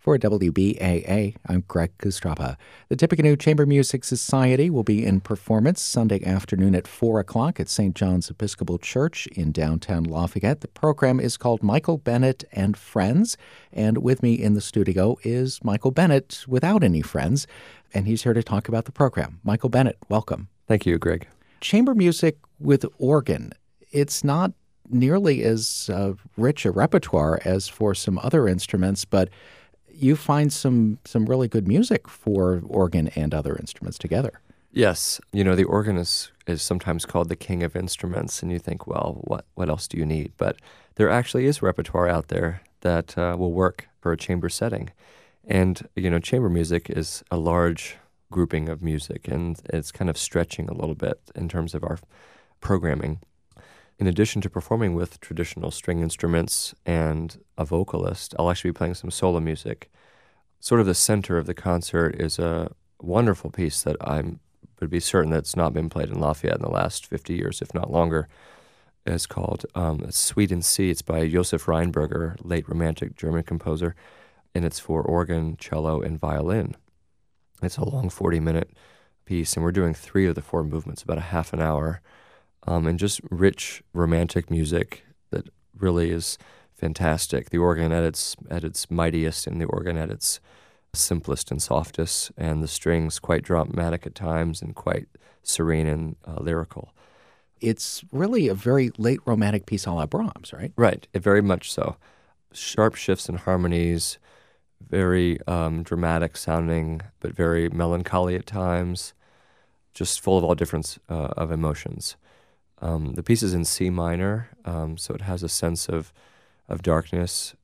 For WBAA, I'm Greg Kustrapa. The Tippecanoe Chamber Music Society will be in performance Sunday afternoon at 4 o'clock at St. John's Episcopal Church in downtown Lafayette. The program is called Michael Bennett and Friends, and with me in the studio is Michael Bennett without any friends, and he's here to talk about the program. Michael Bennett, welcome. Thank you, Greg. Chamber music with organ. It's not nearly as rich a repertoire as for some other instruments, but you find some really good music for organ and other instruments together. Yes. The organ is sometimes called the king of instruments, and you think, well, what else do you need? But there actually is repertoire out there that will work for a chamber setting. And, chamber music is a large grouping of music, and it's kind of stretching a little bit in terms of our programming. In addition to performing with traditional string instruments and a vocalist, I'll actually be playing some solo music. Sort of the center of the concert is a wonderful piece that I would be certain that's not been played in Lafayette in the last 50 years, if not longer. It's called Suite in C. It's by Josef Rheinberger, late Romantic German composer, and it's for organ, cello, and violin. It's a long 40-minute piece, and we're doing 3 of the 4 movements, about a half an hour. And just rich romantic music that really is fantastic. The organ at its mightiest, and the organ at its simplest and softest, and the strings quite dramatic at times and quite serene and lyrical. It's really a very late romantic piece a la Brahms, right? Right, very much so. Sharp shifts and harmonies, very dramatic sounding, but very melancholy at times, just full of all different of emotions. The piece is in C minor, so it has a sense of darkness,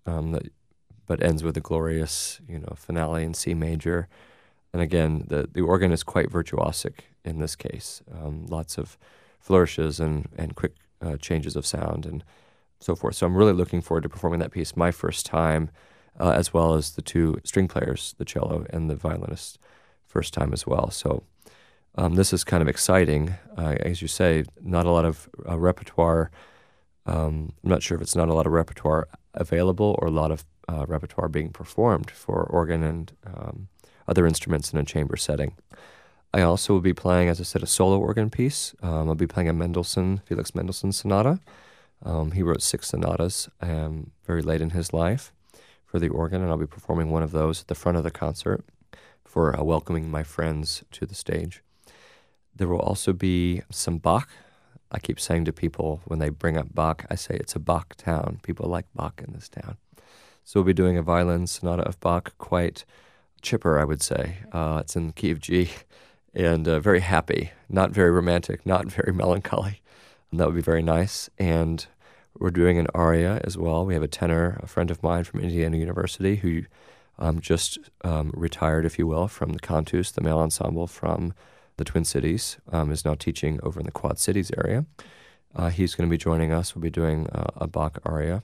but ends with a glorious, finale in C major. And again, the organ is quite virtuosic in this case. Lots of flourishes and quick changes of sound and so forth. So I'm really looking forward to performing that piece my first time, as well as the 2 string players, the cello and the violinist, first time as well. So this is kind of exciting. As you say, not a lot of repertoire. I'm not sure if it's not a lot of repertoire available or a lot of repertoire being performed for organ and other instruments in a chamber setting. I also will be playing, as I said, a solo organ piece. I'll be playing a Felix Mendelssohn sonata. He wrote 6 sonatas very late in his life for the organ, and I'll be performing one of those at the front of the concert for welcoming my friends to the stage. There will also be some Bach. I keep saying to people when they bring up Bach, I say it's a Bach town. People like Bach in this town. So we'll be doing a violin sonata of Bach, quite chipper, I would say. It's in key of G, and very happy, not very romantic, not very melancholy. And that would be very nice. And we're doing an aria as well. We have a tenor, a friend of mine from Indiana University, who just retired, if you will, from the Cantus, the male ensemble from the Twin Cities, is now teaching over in the Quad Cities area. He's going to be joining us. We'll be doing a Bach aria.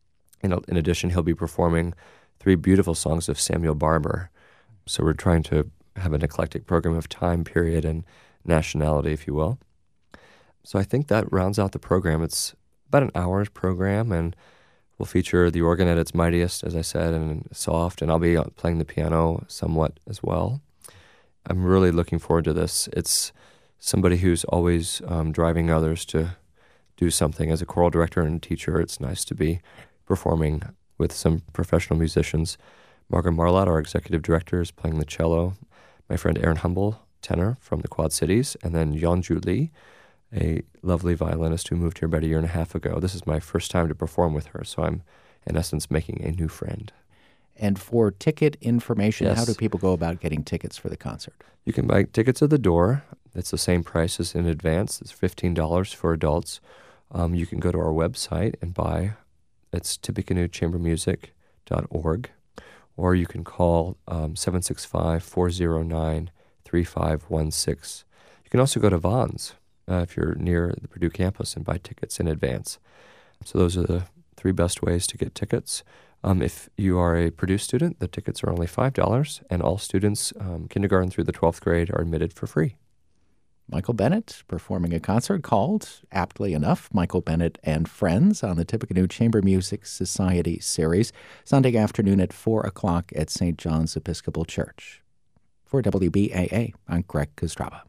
In addition, he'll be performing 3 beautiful songs of Samuel Barber. So we're trying to have an eclectic program of time, period, and nationality, if you will. So I think that rounds out the program. It's about an hour's program, and we'll feature the organ at its mightiest, as I said, and soft, and I'll be playing the piano somewhat as well. I'm really looking forward to this. It's somebody who's always driving others to do something. As a choral director and teacher, it's nice to be performing with some professional musicians. Margaret Marlott, our executive director, is playing the cello. My friend Aaron Humble, tenor from the Quad Cities, and then Yeonju Lee, a lovely violinist who moved here about 1.5 years ago. This is my first time to perform with her, so I'm, in essence, making a new friend. And for ticket information, Yes. How do people go about getting tickets for the concert? You can buy tickets at the door. It's the same price as in advance. It's $15 for adults. You can go to our website and buy. It's tippecanoechambermusic.org. Or you can call 765-409-3516. You can also go to Vons if you're near the Purdue campus and buy tickets in advance. So those are the 3 best ways to get tickets. If you are a Purdue student, the tickets are only $5, and all students, kindergarten through the 12th grade, are admitted for free. Michael Bennett performing a concert called, aptly enough, Michael Bennett and Friends on the Tippecanoe Chamber Music Society series, Sunday afternoon at 4 o'clock at St. John's Episcopal Church. For WBAA, I'm Greg Kostraba.